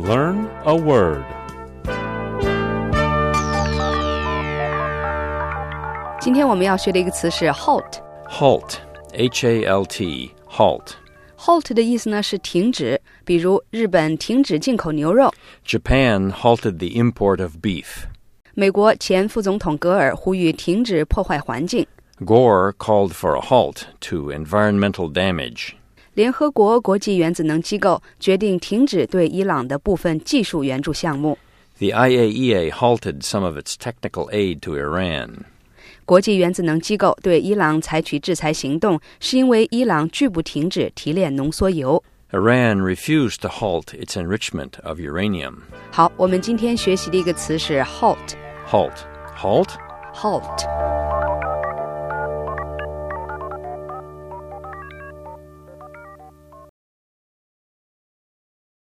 Learn a word. 今天我们要学的一个词是 halt. Halt, H-A-L-T, halt. Halt 的意思呢是停止，比如日本停止进口牛肉。 Japan halted the import of beef. 美国前副总统戈尔呼吁停止破坏环境。 Gore called for a halt to environmental damage. 联合国国际原子能机构决定停止对伊朗的部分技术援助项目。 The IAEA halted some of its technical aid to Iran. 国际原子能机构对伊朗采取制裁行动，是因为伊朗拒不停止提炼浓缩铀。 Iran refused to halt its enrichment of uranium. 好，我们今天学习的一个词是 halt. Halt. Halt? Halt.